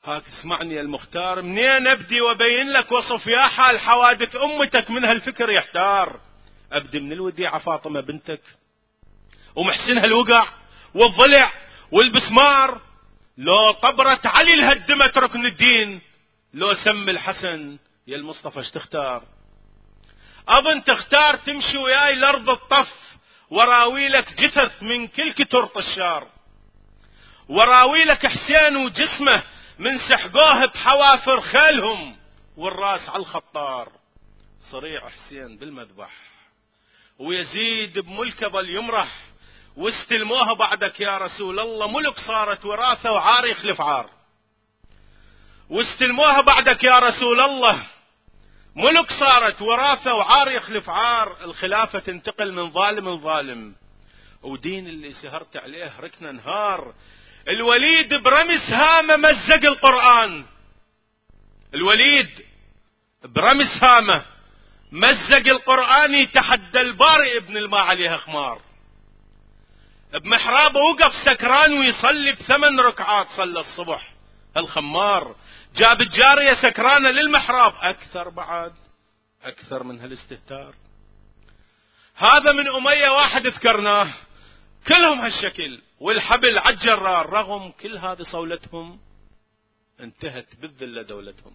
هاك اسمعني يا المختار، منين ابدي وابين لك وصف يا حال حوادث امتك من هالفكر يحتار. ابدي من الوديعة فاطمة بنتك ومحسنها الوقع والضلع والبسمار، لو طبرة علي الهدمت ركن الدين، لو سم الحسن يا المصطفى اش تختار؟ اظن تختار تمشي وياي لارض الطف، وراوي لك جثث من كل كتر طشار، وراوي لك حسين وجسمه من سحقوه بحوافر خيلهم، والراس على الخطار. صريع حسين بالمذبح ويزيد بملكه ظل يمرح، واستلموها بعدك يا رسول الله ملك صارت وراثة وعار يخلف عار. واستلموها بعدك يا رسول الله ملك صارت وراثة وعار يخلف عار. الخلافة تنتقل من ظالم لظالم، ودين اللي سهرت عليه ركنا نهار. الوليد برمس هامة مزق القرآن، الوليد برمس هامة مزق القرآن، يتحدى البارئ ابن الماء عليها خمار. بمحرابه وقف سكران ويصلي ب8 ركعات صلى الصبح. الخمار جاب الجارية سكرانة للمحراب، أكثر بعد أكثر من هالاستهتار. هذا من أمية واحد ذكرناه كلهم هالشكل، والحبل عالجرار رغم كل هذه صولتهم انتهت بالذلة دولتهم.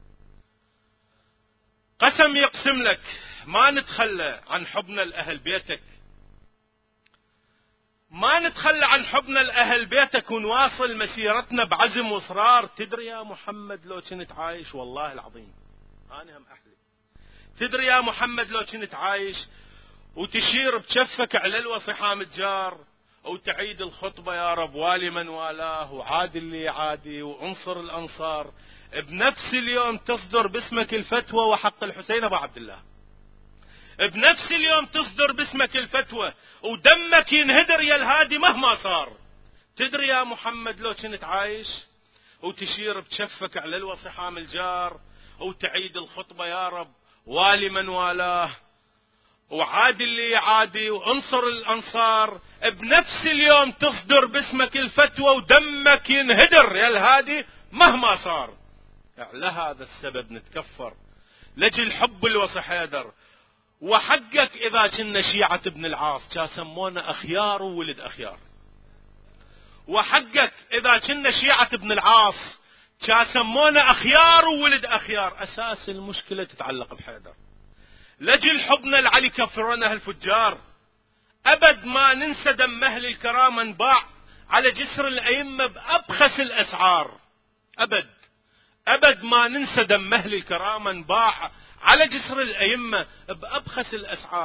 قسم يقسم لك ما نتخلى عن حبنا لأهل بيتك، ما نتخلى عن حبنا لأهل بيتك، ونواصل مسيرتنا بعزم وإصرار. تدري يا محمد لو كنت عايش، والله العظيم أنا هم أحلف، تدري يا محمد لو كنت عايش وتشير بشفك على الوصحام الجار، وتعيد الخطبة يا رب والي من والاه، وعادي اللي يعادي، وانصر الأنصار. بنفس اليوم تصدر باسمك الفتوى وحق الحسين أبو عبد الله، بنفس اليوم تصدر باسمك الفتوى ودمك ينهدر يا الهادي مهما صار. تدري يا محمد لو كنت عايش وتشير بشفك على الوصحام الجار، وتعيد الخطبة يا رب والي من والاه، وعادي اللي يعادي، وانصر الأنصار. بنفس اليوم تصدر باسمك الفتوى ودمك ينهدر يا الهادي مهما صار. لهذا السبب نتكفر لجل حب الوصي حيدر، وحقك إذا كنا شيعة ابن العاص كا سمونا أخيار وولد أخيار، وحقك إذا كنا شيعة ابن العاص كا سمونا أخيار وولد أخيار. أساس المشكلة تتعلق بحيدر، لجل حبنا لعلي كفرنا هالفجار. أبد ما ننسى دم أهل الكرامة انباع على جسر الأئمة بأبخس الأسعار. أبد ما ننسى دم أهل الكرامة انباع على جسر الأئمة بأبخس الأسعار.